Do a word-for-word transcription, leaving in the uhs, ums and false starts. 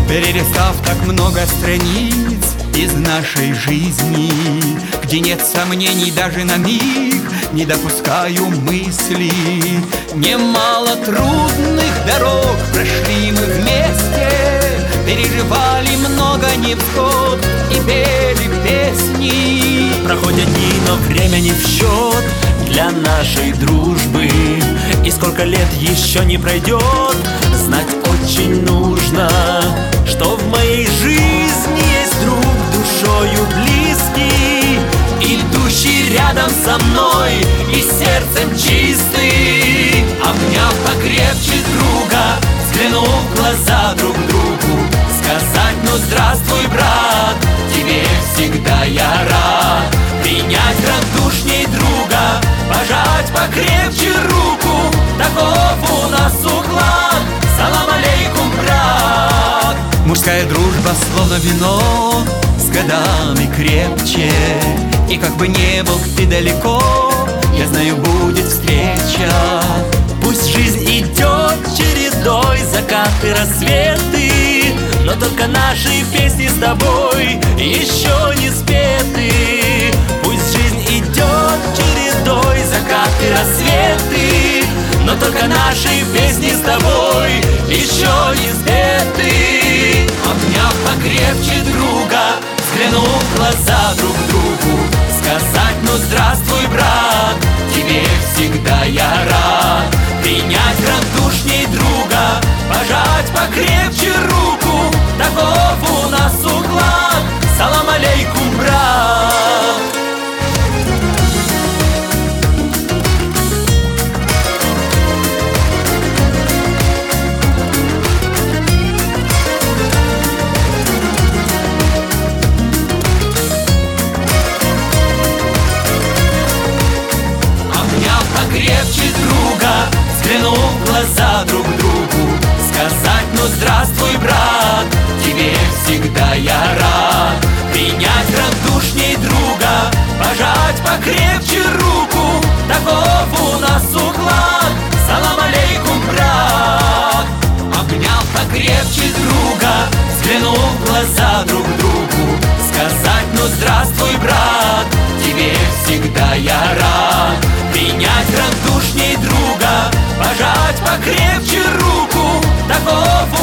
Перелистав так много страниц из нашей жизни, где нет сомнений даже на миг, не допускаю мысли. Немало трудных дорог прошли мы вместе, переживали много невзгод и пели песни. Проходят дни, но время не в счет для нашей дружбы. И сколько лет еще не пройдет, знать очень нужно, что в моей жизни есть друг душою близкий, идущий рядом со мной и сердцем чистый. Обняв покрепче друга, взглянув в глаза друг другу, сказать: ну здравствуй, брат, тебе всегда я рад. Принять радушней друга, пожать покрепче руку, таков у нас уклад. Салам алейкум, брат. Мужская дружба словно вино, с годами крепче. И как бы не был ты далеко, я знаю, будет встреча. Пусть жизнь идет чередой, закаты, рассветы, но только наши песни с тобой еще не спеты. Пусть жизнь идет чередой, закаты, рассветы, но только наши песни с тобой еще не спеты. Обняв покрепче друга, взглянув в глаза друг другу, сказать: ну здравствуй, брат, тебе всегда я рад. Принять радушней друга, пожать покрепче руку, таков у нас уклад. Салам алейкум, брат. Покрепче друга, взглянув в глаза друг другу, сказать: ну здравствуй, брат, тебе всегда я рад. Принять радушней друга, пожать покрепче руку, таков у нас уклад. Салам алейкум, брат. Обняв покрепче друга, взглянув в глаза друг другу, сказать: ну здравствуй, брат, тебе всегда я рад. Принять радушней друга, пожать покрепче руку, таков